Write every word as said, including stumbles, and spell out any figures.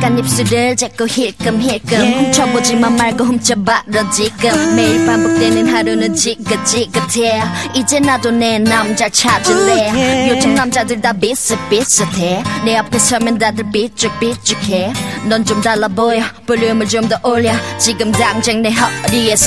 약간 입술을 자꾸 힐끔힐끔 yeah. 훔쳐보지만 말고 훔쳐봐라 지금 매일 반복되는 하루는 지긋지긋해 이제 나도 내 남자 찾을래 oh, yeah. 요즘 남자들 다 비슷비슷해 내 앞에 서면 다들 삐죽삐죽해 넌 좀 달라 보여 볼륨을 좀 더 올려 지금 당장 내 허리에